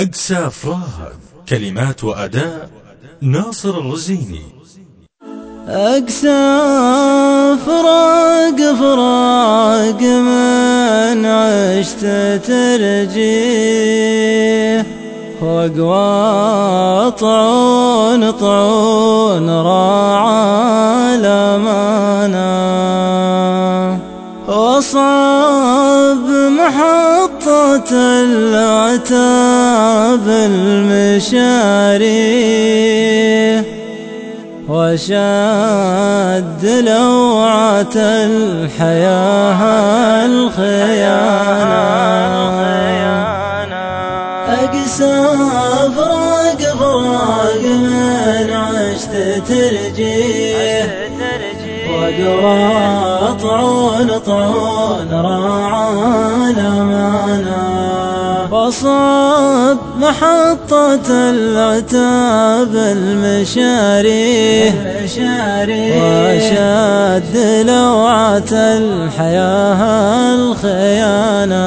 أقسى أفراق، كلمات وأداء ناصر الرزيني. أقسى فراق من عشت ترجيه، وأقوى طعون راعى الأمانة، وأصعب محطة العتاب المشاريه، وشاد لوعة الحياة الخيانة. أقسى فراق من عشت ترجيه، وأقوى طعون راعى الأمانة، وصاب محطة العتاب المشاريه، وشاد لوعة الحياة الخيانة،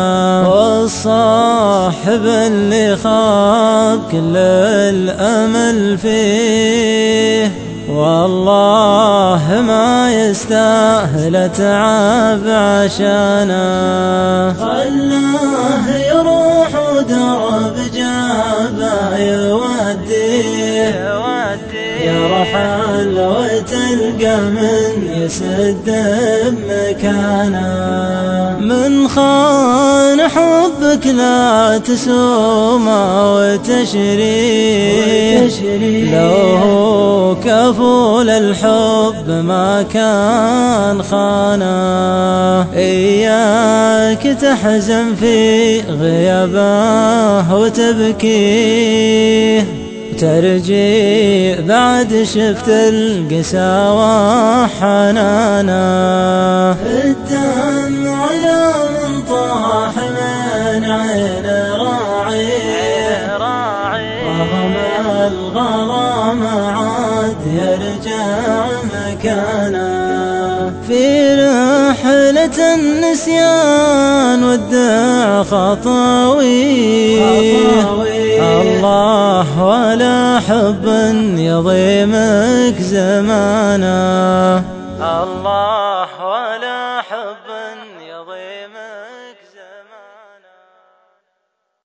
والصاحب اللي خاب كل الأمل فيه، والله ما يستاهل تعب عشانه. خلاه يروح ودرب جابه يوديه، يرحل وتلقى من يسد بمكانه. من خان حبك لا تسومه وتشريه، لو هو كفول الحب ما كان خانه. إياك تحزن في غيابه وتبكيه، ترجي بعد شفت القساوة حنانا. الدمع من طاح من عين راعيه، رغم الغلا ما عاد يرجع مكانه. في رحلة النسيان ودع خطاوي، الله ولا حب يضيمك زمانه. الله